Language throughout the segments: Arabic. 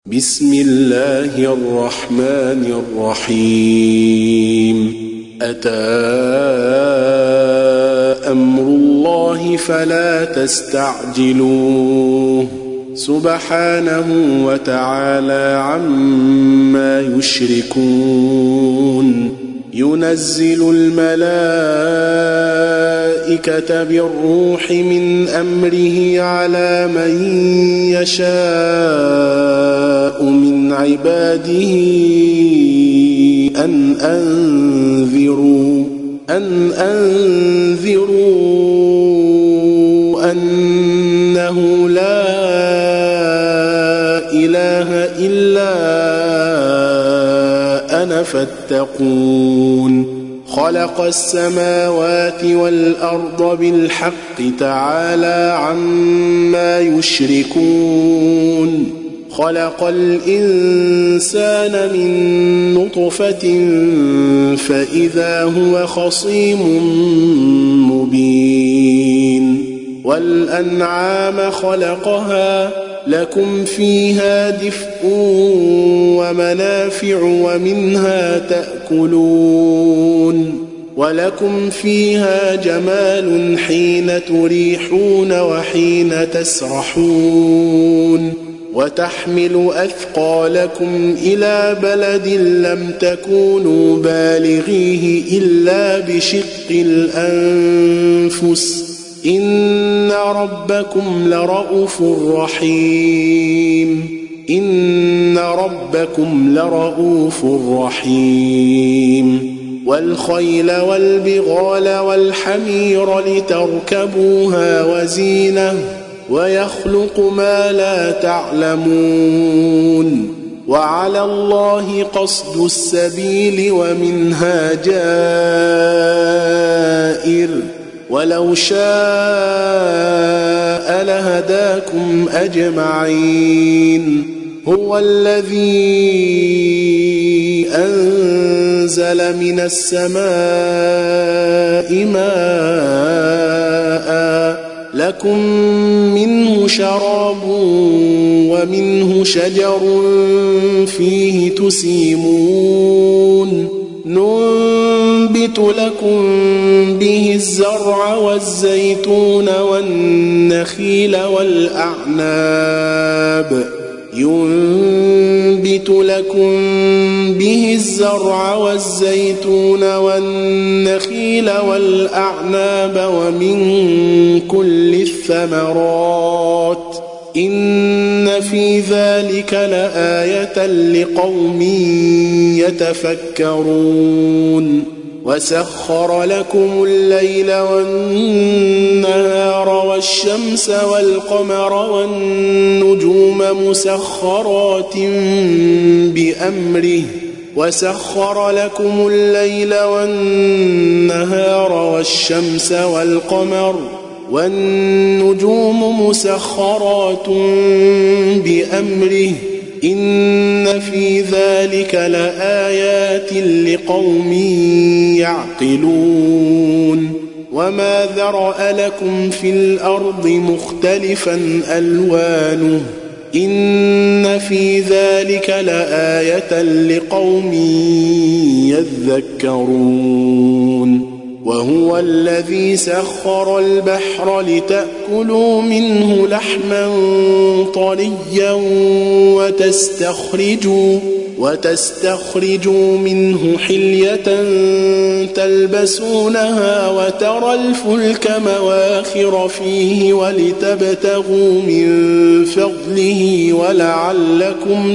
بسم الله الرحمن الرحيم أتى أمر الله فلا تستعجلوه سبحانه وتعالى عما يشركون ينزل الملائكة بالروح من أمره على من يشاء من عباده أن أنذروا أنه لا إله إلا أنا فاتقون خلق السماوات والأرض بالحق تعالى عما يشركون خلق الإنسان من نطفة فإذا هو خصيم مبين والأنعام خلقها لكم فيها دفء ومنافع ومنها تأكلون ولكم فيها جمال حين تريحون وحين تسرحون وتحمل أثقالكم إلى بلد لم تكونوا بالغيه إلا بشق الأنفس إن ربكم لرؤوف رحيم والخيل والبغال والحمير لتركبوها وزينة ويخلق ما لا تعلمون وعلى الله قصد السبيل ومنها جائر ولو شاء لهداكم أجمعين هو الذي أنزل من السماء ماء لكم منه شراب ومنه شجر فيه تسيمون ننبت لكم به الزرع والزيتون والنخيل والأعناب ومن كل الثمرات إن في ذلك لآية لقوم يتفكرون وسخر لكم الليل والنهار والشمس والقمر والنجوم مسخرات بأمره وسخر لكم الليل والنهار والشمس والقمر والنجوم مسخرات بأمره إن في ذلك لآيات لقوم يعقلون وما ذرأ لكم في الأرض مختلفا ألوانه إن في ذلك لآية لقوم يذكرون وهو الذي سخر البحر لتأكلوا منه لحما طريا وتستخرجوا منه حلية تلبسونها وترى الفلك مواخر فيه ولتبتغوا من فضله ولعلكم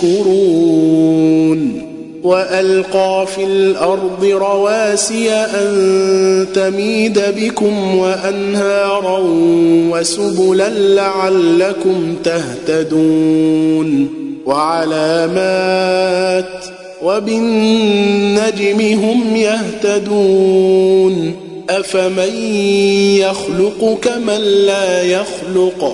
تشكرون وألقى في الأرض رواسي أن تميد بكم وأنهارا وسبلا لعلكم تهتدون وعلامات وبالنجم هم يهتدون أفمن يخلق كمن لا يخلق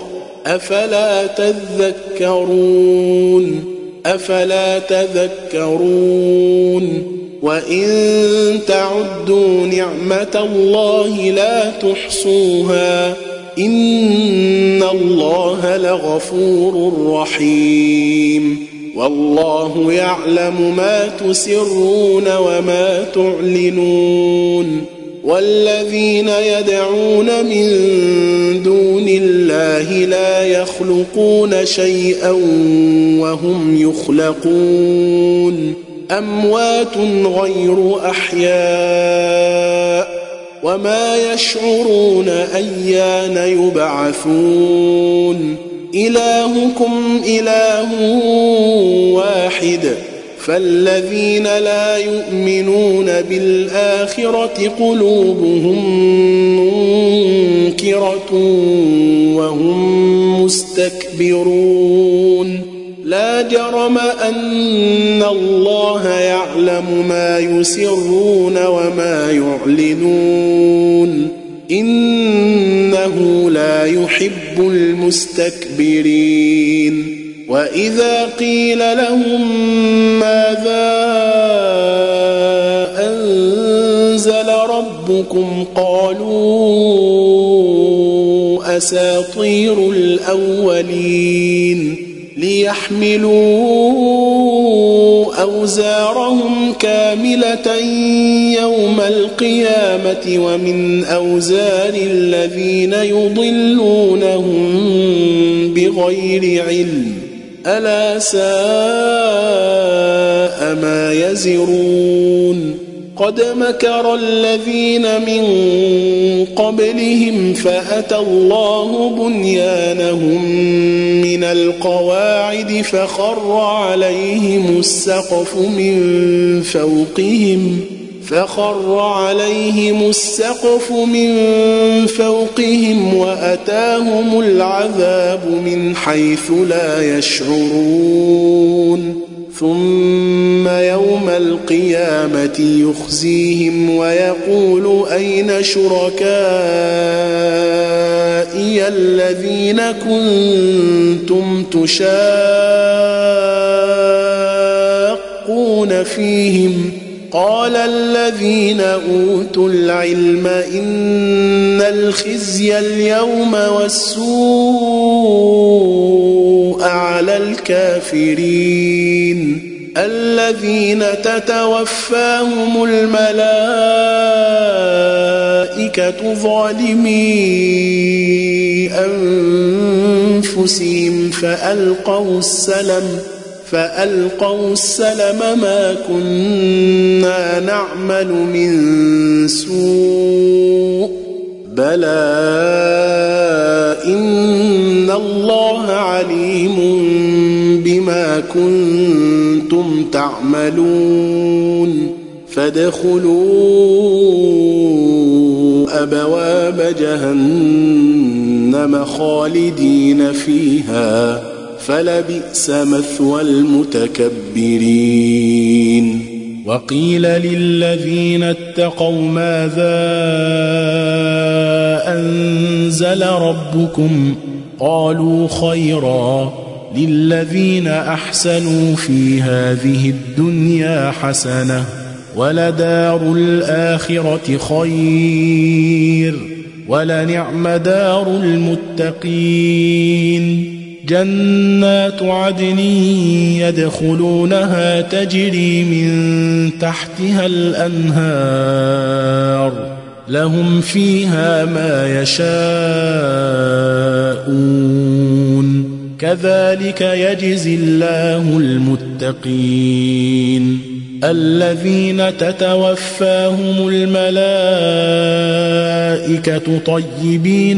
أفلا تذكرون وإن تعدوا نعمة الله لا تحصوها إن الله لغفور رحيم والله يعلم ما تسرون وما تعلنون والذين يدعون من دون الله لا يخلقون شيئا وهم يخلقون أموات غير أحياء وما يشعرون أيان يبعثون إلهكم إله واحد فالذين لا يؤمنون بالآخرة قلوبهم منكرة وهم مستكبرون لا جرم أن الله يعلم ما يسرون وما يعلنون إنه لا يحب المستكبرين وإذا قيل لهم ماذا أنزل ربكم قالوا أساطير الأولين ليحملوا أوزارهم كاملة يوم القيامة ومن أوزار الذين يضلونهم بغير علم ألا ساء ما يزرون قد مكر الذين من قبلهم فأتى الله بنيانهم من القواعد فخر عليهم السقف من فوقهم وأتاهم العذاب من حيث لا يشعرون ثم يوم القيامة يخزيهم ويقول أين شركائي الذين كنتم تشاقون فيهم قال الذين أوتوا العلم إن الخزي اليوم والسوء على الكافرين الذين تتوفاهم الملائكة ظالمي أنفسهم فألقوا السلم ما كنا نعمل من سوء بلى إن الله عليم بما كنتم تعملون فادخلوا أبواب جهنم خالدين فيها فلبئس مثوى المتكبرين وقيل للذين اتقوا ماذا أنزل ربكم قالوا خيرا للذين أحسنوا في هذه الدنيا حسنة ولدار الآخرة خير ولنعم دار المتقين جنات عدن يدخلونها تجري من تحتها الأنهار لهم فيها ما يشاءون كذلك يجزي الله المتقين الذين تتوفاهم الملائكة طيبين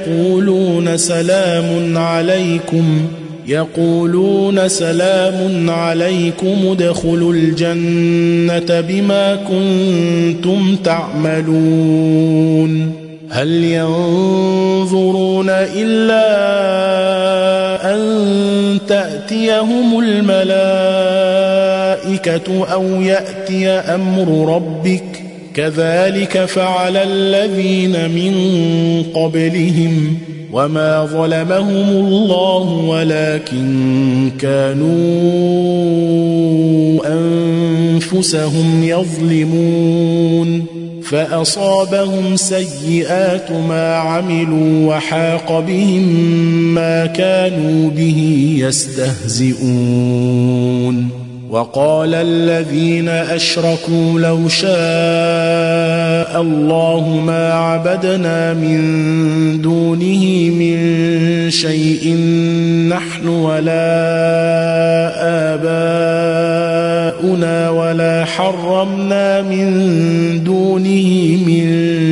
يقولون سلام عليكم ادخلوا الجنة بما كنتم تعملون هل ينظرون إلا أن تأتيهم الملائكة أو يأتي أمر ربك كذلك فعل الذين من قبلهم وما ظلمهم الله ولكن كانوا أنفسهم يظلمون فأصابهم سيئات ما عملوا وحاق بهم ما كانوا به يستهزئون وقال الذين أشركوا لو شاء الله ما عبدنا من دونه من شيء نحن ولا آباؤنا ولا حرمنا من دونه من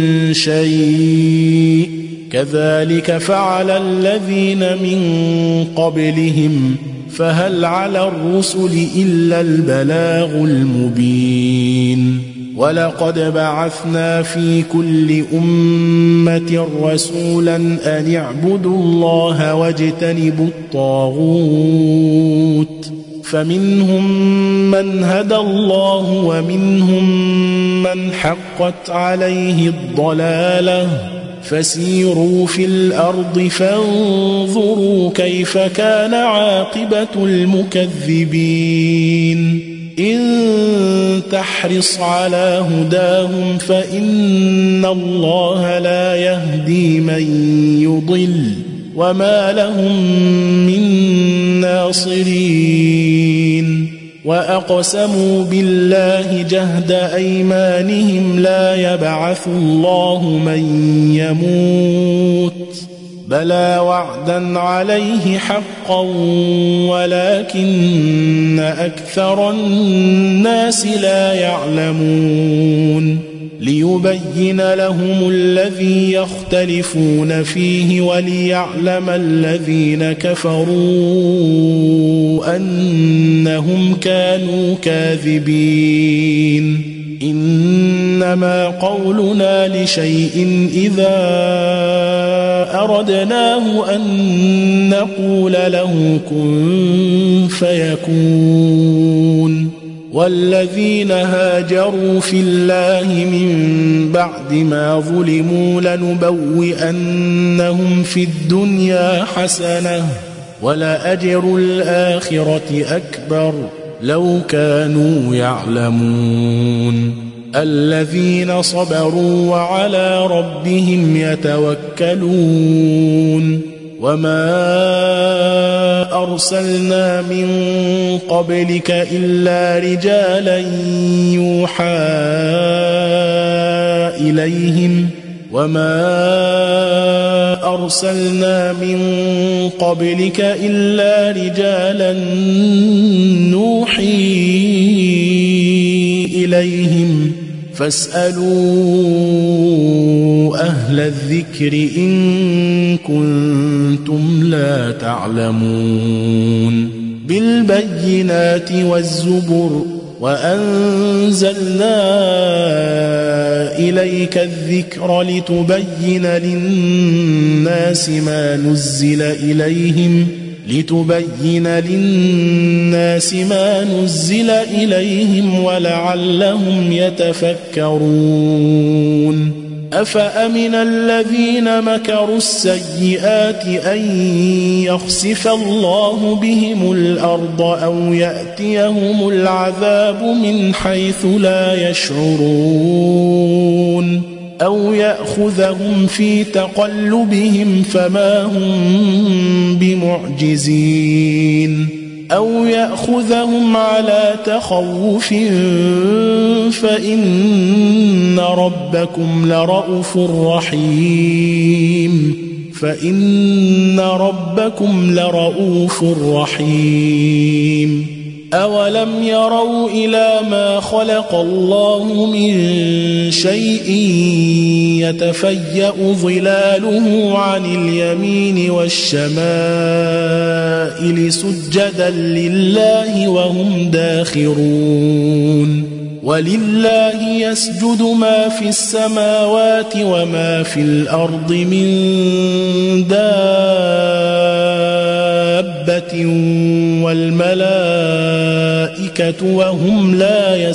شيء كذلك فعل الذين من قبلهم فهل على الرسل إلا البلاغ المبين ولقد بعثنا في كل أمة رسولا أن اعبدوا الله واجتنبوا الطاغوت فمنهم من هدى الله ومنهم من حقت عليه الضلالة فسيروا في الأرض فانظروا كيف كان عاقبة المكذبين إن تحرص على هداهم فإن الله لا يهدي من يضل وما لهم من ناصرين وأقسموا بالله جهد أيمانهم لا يبعث الله من يموت بلى وعدا عليه حقا ولكن أكثر الناس لا يعلمون ليبين لهم الذي يختلفون فيه وليعلم الذين كفروا أنهم كانوا كاذبين إنما قولنا لشيء إذا أردناه أن نقول له كن فيكون والذين هاجروا في الله من بعد ما ظلموا لنبوئنهم في الدنيا حسنة ولأجر الآخرة أكبر لو كانوا يعلمون الذين صبروا وعلى ربهم يتوكلون وما أرسلنا من قبلك إلا رجالا يوحى إليهم وما أرسلنا من قبلك إلا رجالا نوحي إليهم فاسألوا أهل الذكر إن كنتم لا تعلمون بالبينات والزبر وأنزلنا إليك الذكر لتبين للناس ما نزل إليهم ولعلهم يتفكرون أفأمن الذين مكروا السيئات أن يخسف الله بهم الأرض أو يأتيهم العذاب من حيث لا يشعرون أو يأخذهم في تقلبهم فما هم بمعجزين أو يأخذهم على تخوف فإن ربكم لرؤوف رحيم أولم يروا إلى ما خلق الله من شيء يتفيأ ظلاله عن اليمين والشمائل سجدا لله وهم داخرون ولله يسجد ما في السماوات وما في الأرض من دابة والملائكة وهم لا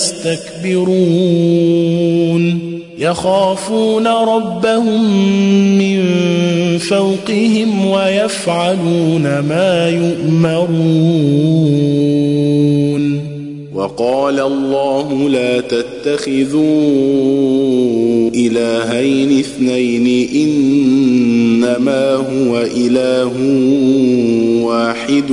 يستكبرون يخافون ربهم من فوقهم ويفعلون ما يؤمرون وقال الله لا تتخذوا إلهين اثنين إنما هو إله واحد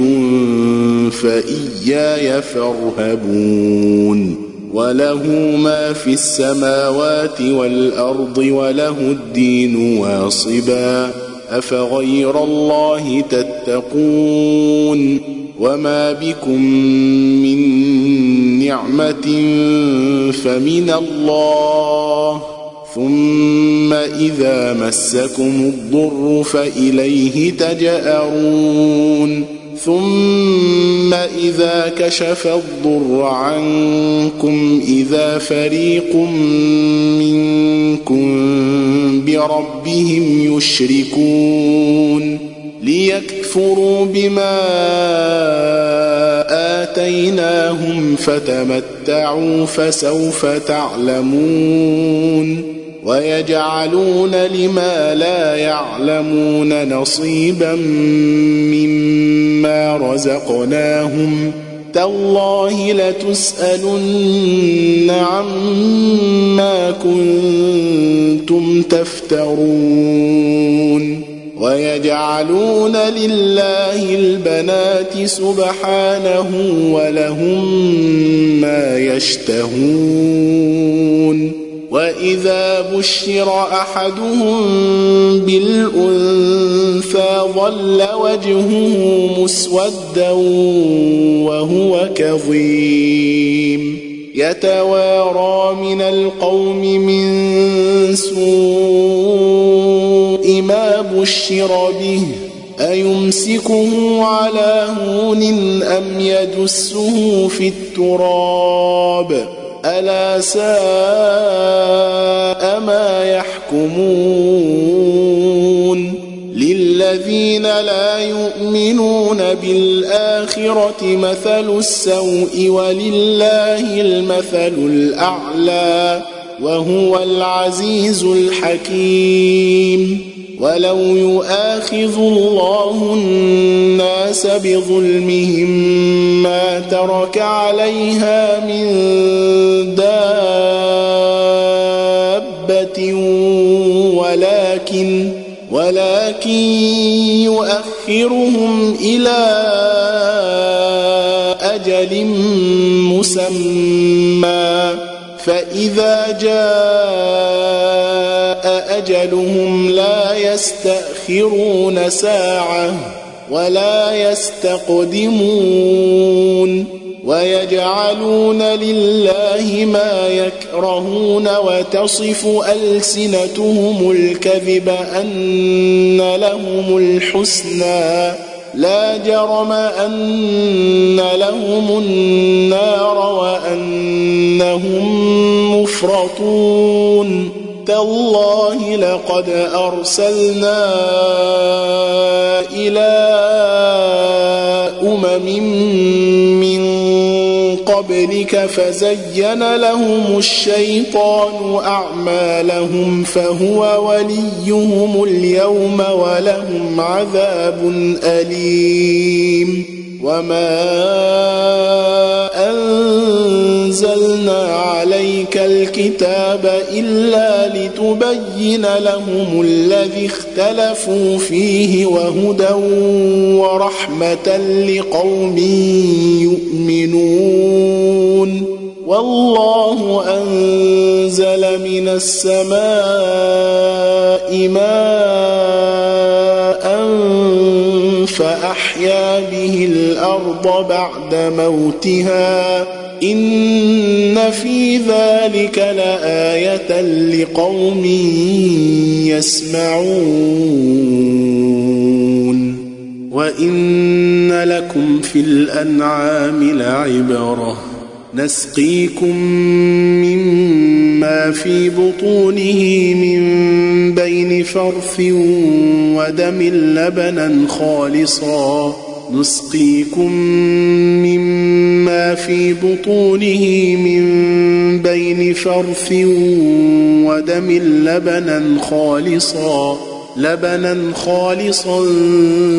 فإياي فارهبون وله ما في السماوات والأرض وله الدين واصبا أفغير الله تتقون وما بكم من نعمة فمن الله ثم إذا مسكم الضر فإليه تجأرون ثم إذا كشف الضر عنكم إذا فريق منكم بربهم يشركون ليكفروا بما آتيناهم فتمتعوا فسوف تعلمون ويجعلون لما لا يعلمون نصيبا مما رزقناهم تالله لتسألن عما كنتم تفترون ويجعلون لله البنات سبحانه ولهم ما يشتهون وإذا بشر أحدهم بالأنثى ظل وجهه مسودا وهو كظيم يتوارى من القوم من سوء ما بشر به أيمسكه على هون أم يدسه في التراب ألا ساء ما يحكمون للذين لا يؤمنون بالآخرة مثل السوء ولله المثل الأعلى وهو العزيز الحكيم ولو يؤاخذ الله الناس بظلمهم ما ترك عليها من دابة ولكن يؤخرهم إلى أجل مسمى فإذا جاء أجلهم لا يستأخرون ساعة ولا يستقدمون ويجعلون لله ما يكرهون وتصف ألسنتهم الكذب أن لهم الحسنى لا جرم أن لهم النار وأنهم مفرطون تالله لقد أرسلنا إلى من قبلك فزين لهم الشيطان أعمالهم فهو وليهم اليوم ولهم عذاب أليم وما أنزلنا عليك الكتاب إلا لتبين لهم الذي اختلفوا فيه وهدى ورحمة لقوم يؤمنون والله أنزل من السماء ماء فأحيا به الأرض بعد موتها إن في ذلك لآية لقوم يسمعون وإن لكم في الأنعام لعبرة نسقيكم مما في بطونه من بين فرث ودم لبنا خالصا نسقيكم مما في بطونه من بين فرث ودم لبنا خالصا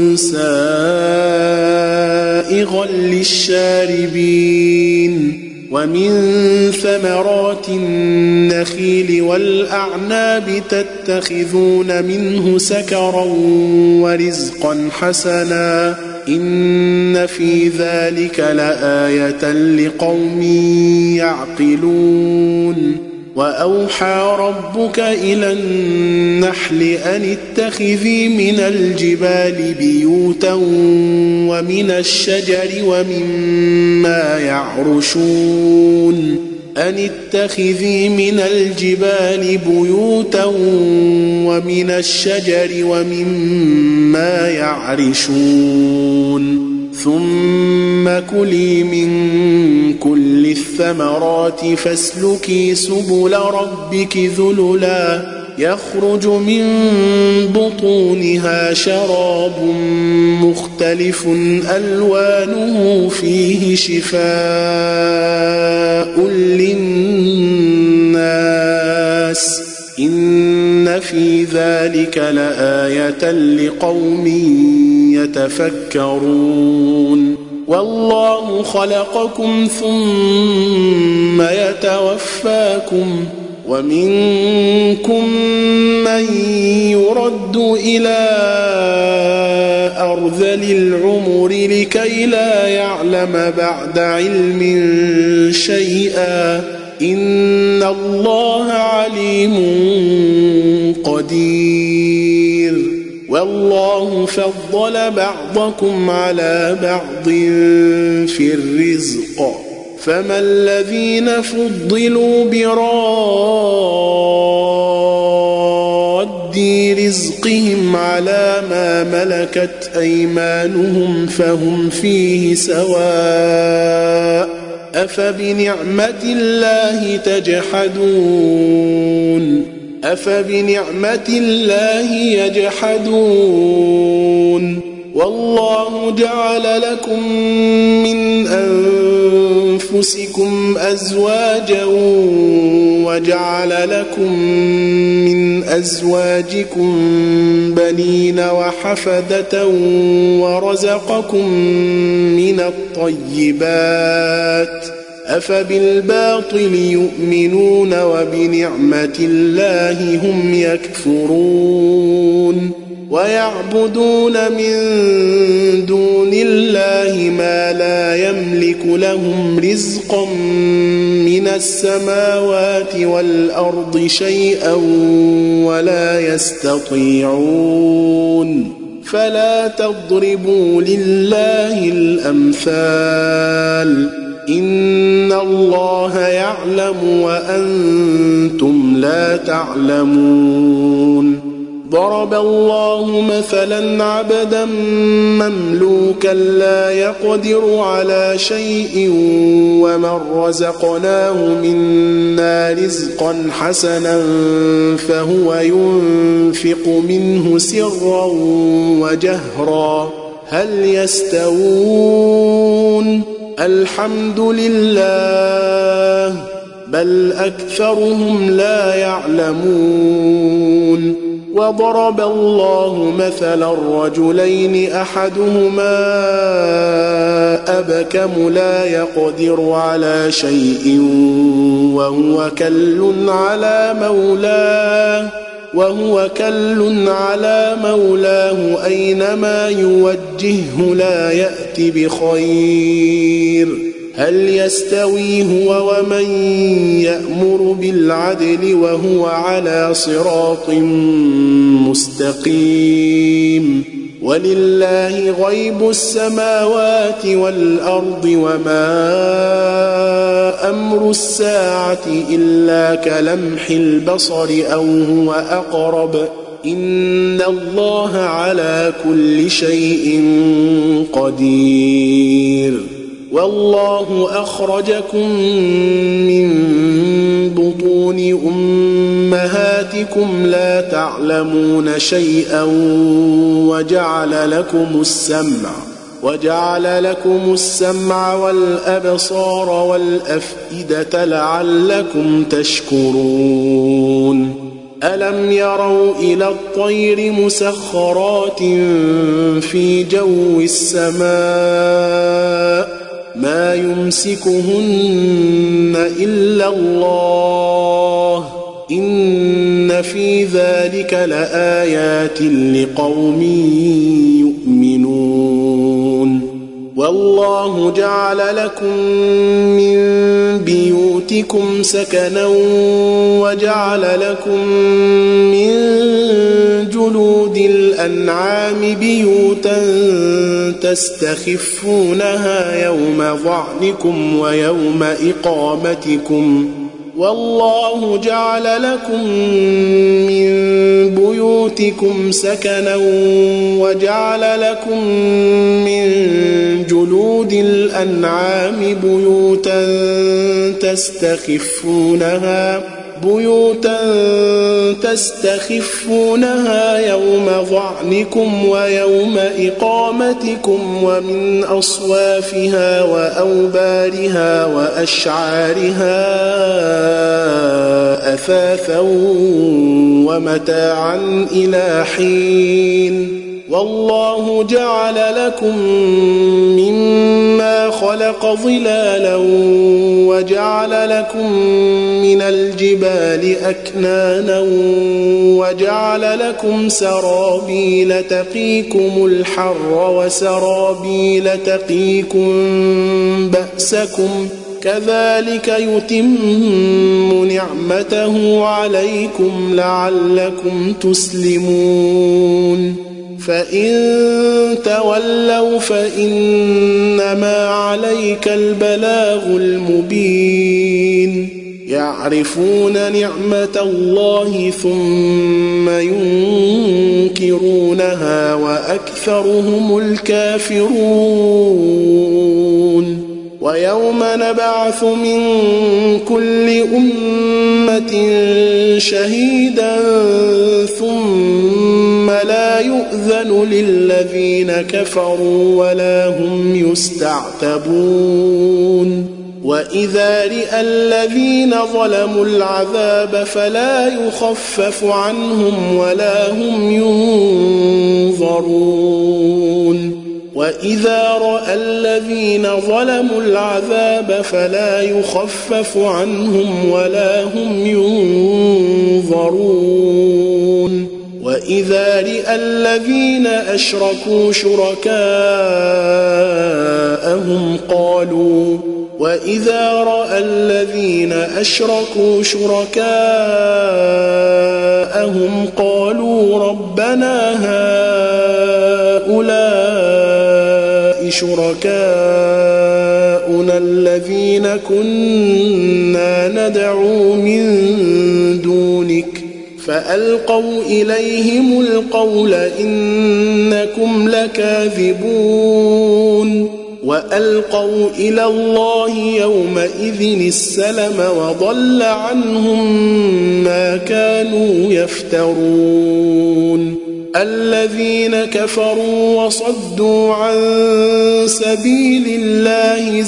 سائغا للشاربين ومن ثمرات النخيل والأعناب تتخذون منه سكرا ورزقا حسنا إن في ذلك لآية لقوم يعقلون وأوحى ربك إلى النحل أن اتخذي من الجبال بيوتا ومن الشجر ومما يعرشون أن اتخذي من الجبال بيوتا ومن الشجر ومما يعرشون ثم كلي من كل الثمرات فاسلكي سبل ربك ذللا يخرج من بطونها شراب مختلف ألوانه فيه شفاء للناس إن في ذلك لآية لقوم يتفكرون والله خلقكم ثم يتوفاكم ومنكم من يرد إلى أرذل العمر لكي لا يعلم بعد علم شيئا إن الله عليم قدير والله فضل بعضكم على بعض في الرزق فما الذين فضلوا براد رزقهم على ما ملكت أيمانهم فهم فيه سواء أفبنعمة الله تجحدون أفبنعمة الله يجحدون والله جعل لكم من أنفسكم أزواجا وجعل لكم من أزواجكم بنين وحفدة ورزقكم من الطيبات أفبالباطل يؤمنون وبنعمة الله هم يكفرون ويعبدون من دون الله ما لا يملك لهم رزقا من السماوات والأرض شيئا ولا يستطيعون فلا تضربوا لله الأمثال إن الله يعلم وأنتم لا تعلمون ضرب الله مثلا عبدا مملوكا لا يقدر على شيء ومن رزقناه منا رزقا حسنا فهو ينفق منه سرا وجهرا هل يستوون الحمد لله بل أكثرهم لا يعلمون وضرب الله مثلا رجلين أحدهما أبكم لا يقدر على شيء وهو كل على مولاه أينما يوجهه لا يأتي بخير هل يستوي هو ومن يأمر بالعدل وهو على صراط مستقيم ولله غيب السماوات والأرض وما أمر الساعة إلا كلمح البصر أو هو أقرب إن الله على كل شيء قدير والله أخرجكم من بطون أمهاتكم لا تعلمون شيئا وجعل لكم السمع والأبصار والأفئدة لعلكم تشكرون ألم يروا إلى الطير مسخرات في جو السماء ما يمسكهن إلا الله إن في ذلك لآيات لقوم يؤمنون والله جعل لكم من بيوتكم سكنا وجعل لكم من جلود الأنعام بيوتا تستخفونها يوم ظعنكم ويوم إقامتكم والله جعل لكم من بيوتكم سكنا وجعل لكم من جلود الأنعام بيوتا تستخفونها يوم ظعنكم ويوم إقامتكم ومن أصوافها وأوبارها وأشعارها أثاثا ومتاعا إلى حين والله جعل لكم مما خلق ظلالا وجعل لكم من الجبال أكنانا وجعل لكم سرابيل تقيكم الحر وسرابيل تقيكم بأسكم كذلك يتم نعمته عليكم لعلكم تسلمون فإن تولوا فإنما عليك البلاغ المبين يعرفون نعمة الله ثم ينكرونها وأكثرهم الكافرون ويوم نبعث من كل أمة شهيدا ثم لا يؤذن للذين كفروا ولا هم يستعتبون وإذا رأى الذين ظلموا العذاب فلا يخفف عنهم ولا هم ينظرون وإذا رأى الذين ظلموا العذاب فلا يخفف عنهم ولا هم ينظرون وإذا رأى الذين أشركوا شركاءهم قالوا ربنا هؤلاء شركاؤنا الذين كنا ندعو من دونك فألقوا إليهم القول إنكم لكاذبون وألقوا إلى الله يومئذ السلم وضل عنهم ما كانوا يفترون الذين كفروا وصدوا عن سبيل الله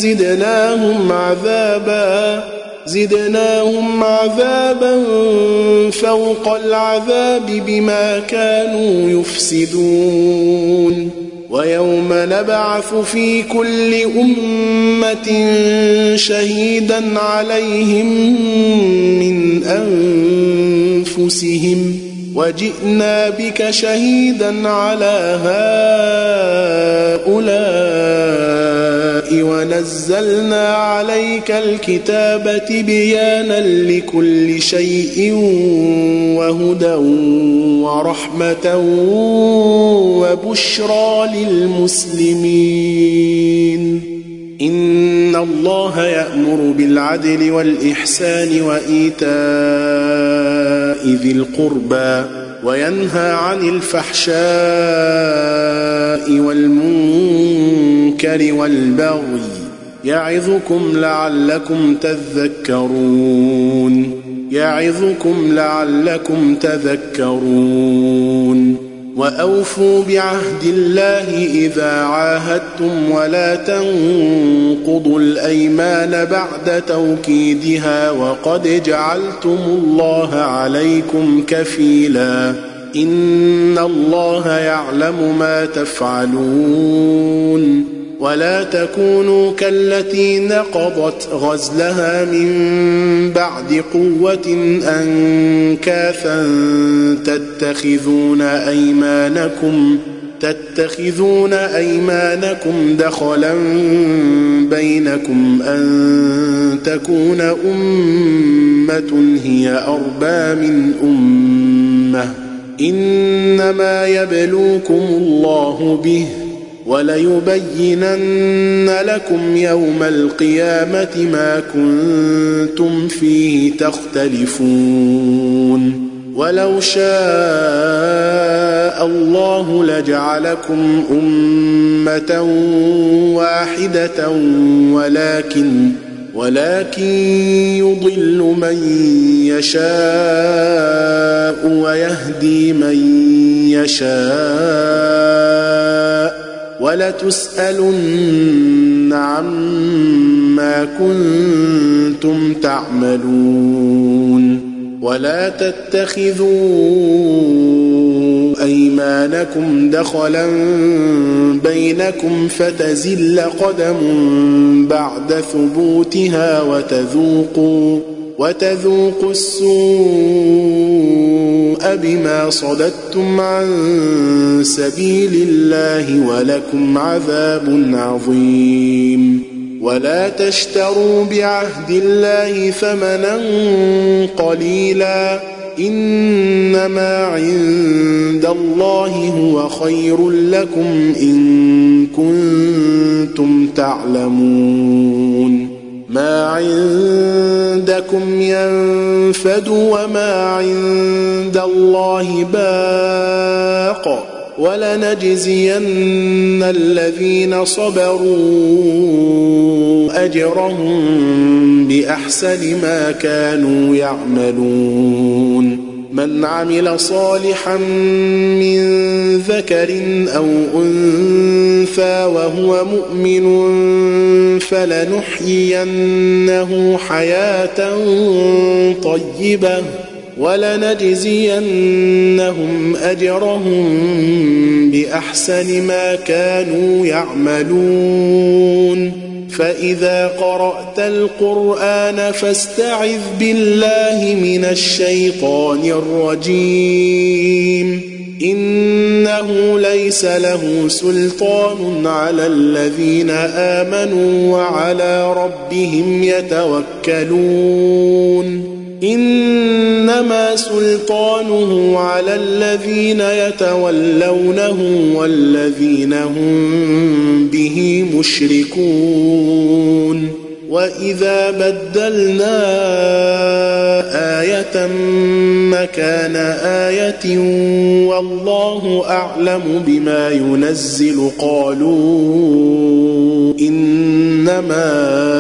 زدناهم عذابا فوق العذاب بما كانوا يفسدون ويوم نبعث في كل أمة شهيدا عليهم من أنفسهم وجئنا بك شهيدا على هؤلاء ونزلنا عليك الكتاب تبيانا لكل شيء وهدى ورحمة وبشرى للمسلمين إن الله يأمر بالعدل والإحسان وإيتاء ذي القربى وينهى عن الفحشاء والمنكر والبغي يعظكم لعلكم تذكرون وأوفوا بعهد الله إذا عاهدتم ولا تنقضوا الأيمان بعد توكيدها وقد جعلتم الله عليكم كفيلا إن الله يعلم ما تفعلون ولا تكونوا كالتي نقضت غزلها من بعد قوة أنكاثا تتخذون أيمانكم دخلا بينكم أن تكون أمة هي أربى من أمة إنما يبلوكم الله به وليبينن لكم يوم القيامة ما كنتم فيه تختلفون ولو شاء الله لجعلكم أمة واحدة ولكن يضل من يشاء ويهدي من يشاء ولتسألن عما كنتم تعملون ولا تتخذوا أيمانكم دخلا بينكم فتزل قدم بعد ثبوتها وتذوقوا السوء بما صددتم عن سبيل الله ولكم عذاب عظيم ولا تشتروا بعهد الله ثمنا قليلا إنما عند الله هو خير لكم إن كنتم تعلمون ما عندكم ينفد وما عند الله باق ولنجزين الذين صبروا أجرهم بأحسن ما كانوا يعملون من عمل صالحا من ذكر أو أنثى وهو مؤمن فلنحيينه حياة طيبة ولنجزينهم أجرهم بأحسن ما كانوا يعملون فإذا قرأت القرآن فاستعذ بالله من الشيطان الرجيم إنه ليس له سلطان على الذين آمنوا وعلى ربهم يتوكلون إنما سلطانه على الذين يتولونه والذين هم به مشركون وإذا بدلنا آية مكان آية والله أعلم بما ينزل قالوا إنما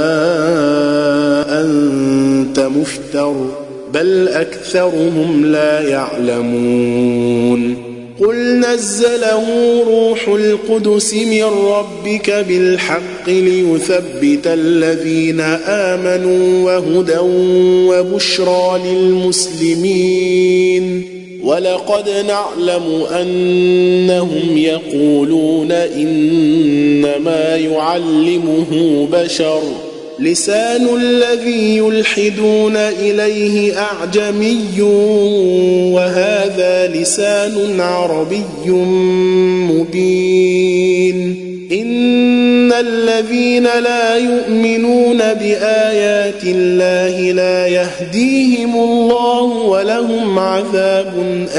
أنت مفتر بل أكثرهم لا يعلمون قل نزله روح القدس من ربك بالحق ليثبت الذين آمنوا وهدى وبشرى للمسلمين ولقد نعلم أنهم يقولون إنما يعلمه بشر لسان الذي يلحدون إليه أعجمي وهذا لسان عربي مبين إن الذين لا يؤمنون بآيات الله لا يهديهم الله ولهم عذاب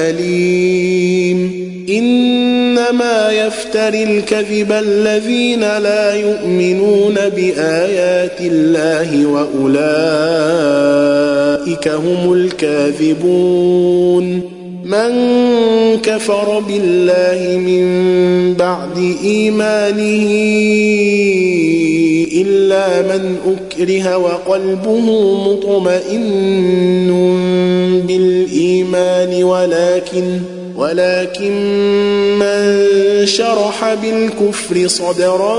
أليم إنما يفتري الكذب الذين لا يؤمنون بآيات الله وأولئك هم الكاذبون من كفر بالله من بعد إيمانه إلا من أكره وقلبه مطمئن بالإيمان ولكن من شرح بالكفر صدرا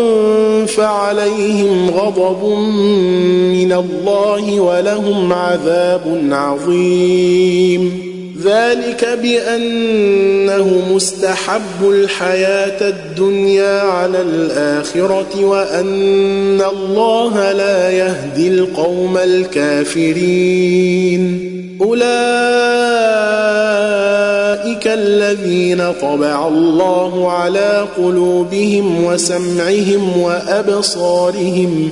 فعليهم غضب من الله ولهم عذاب عظيم ذلك بأنه مستحب الحياة الدنيا على الآخرة وأن الله لا يهدي القوم الكافرين. أولئك الذين طبع الله على قلوبهم وسمعهم وأبصارهم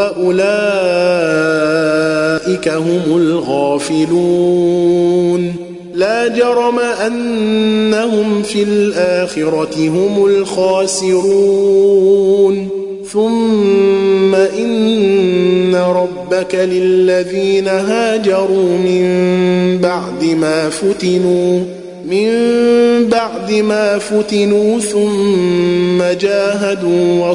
وأولئك هم الغافلون. لا جرم أنهم في الآخرة هم الخاسرون. ثم إن ربك للذين هاجروا من بعد ما فتنوا ثم جاهدوا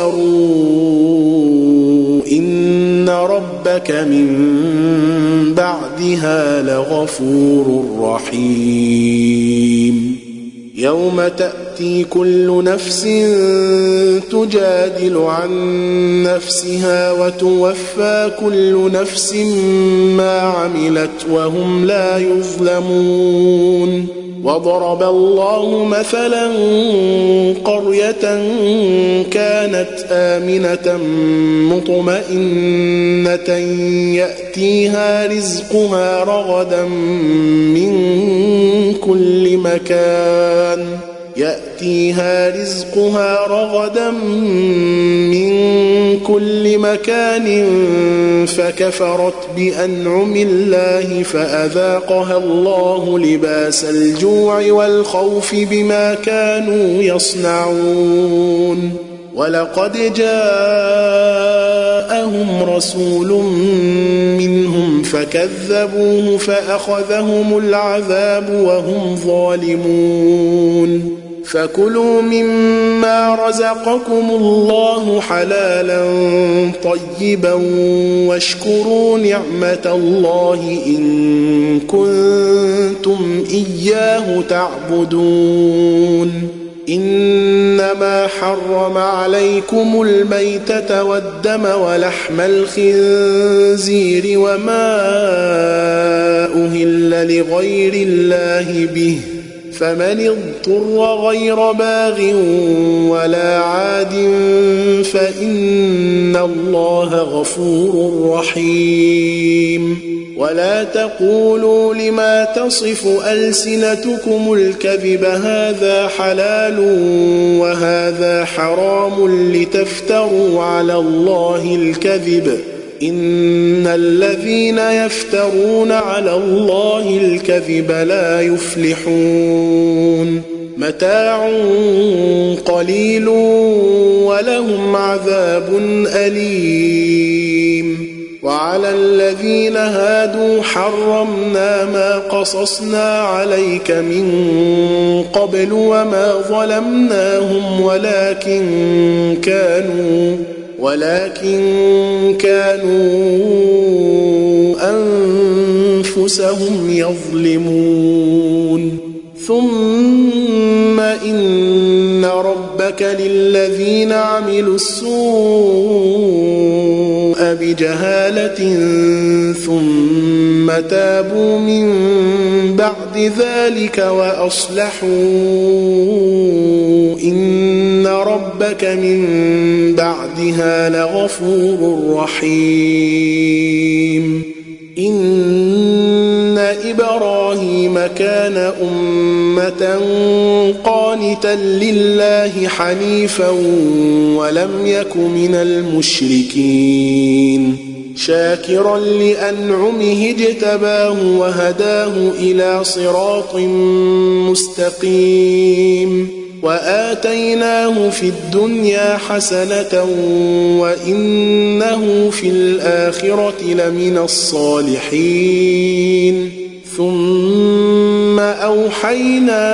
وصبروا إن ربك من بعدها لغفور رحيم. يوم تأتي كل نفس تجادل عن نفسها وتوفى كل نفس ما عملت وهم لا يظلمون. وضرب الله مثلا قرية كانت آمنة مطمئنة يأتيها رزقها رغدا من كل مكان فكفرت بأنعم الله فأذاقها الله لباس الجوع والخوف بما كانوا يصنعون. ولقد جاءهم رسول منهم فكذبوه فأخذهم العذاب وهم ظالمون. فكلوا مما رزقكم الله حلالا طيبا واشكروا نعمة الله إن كنتم إياه تعبدون. إنما حرم عليكم الميتة والدم ولحم الخنزير وما أهل لغير الله به فمن اضطر غير باغ ولا عاد فإن الله غفور رحيم. ولا تقولوا لما تصف ألسنتكم الكذب هذا حلال وهذا حرام لتفتروا على الله الكذب إن الذين يفترون على الله الكذب لا يفلحون. متاع قليل ولهم عذاب أليم. وعلى الذين هادوا حرمنا ما قصصنا عليك من قبل وما ظلمناهم ولكن كانوا أنفسهم يظلمون. ثم إن ربك للذين عملوا السوء بجهالة ثم تابوا من بعد ذلك وأصلحوا إن ربك من بعدها لغفور رحيم. إن إبراهيم كان أمة قانتا لله حنيفا ولم يك من المشركين شاكرا لأنعمه اجتباه وهداه إلى صراط مستقيم. وآتيناه في الدنيا حسنة وإنه في الآخرة لمن الصالحين. ثم أوحينا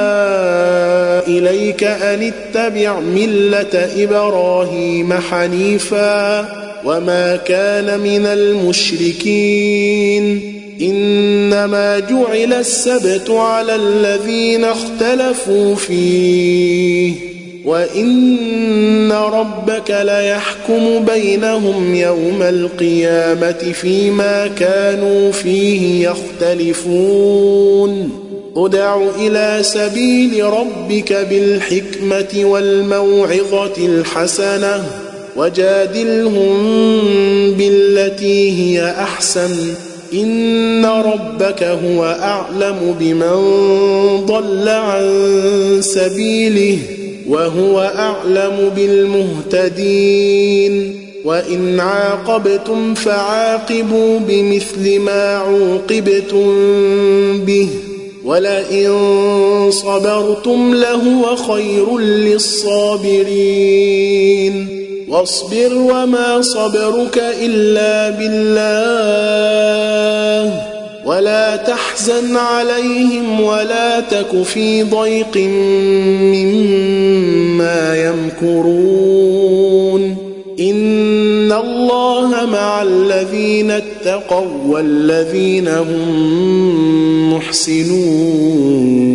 إليك أن اتبع ملة إبراهيم حنيفا وما كان من المشركين. إنما جعل السبت على الذين اختلفوا فيه وإن ربك ليحكم بينهم يوم القيامة فيما كانوا فيه يختلفون ادع إلى سبيل ربك بالحكمة والموعظة الحسنة وجادلهم بالتي هي أحسن إن ربك هو أعلم بمن ضل عن سبيله وهو أعلم بالمهتدين وإن عاقبتم فعاقبوا بمثل ما عوقبتم به ولئن صبرتم لهو خير للصابرين واصبر وما صبرك إلا بالله ولا تحزن عليهم ولا تك في ضيق مما يمكرون إن الله مع الذين اتقوا والذين هم محسنون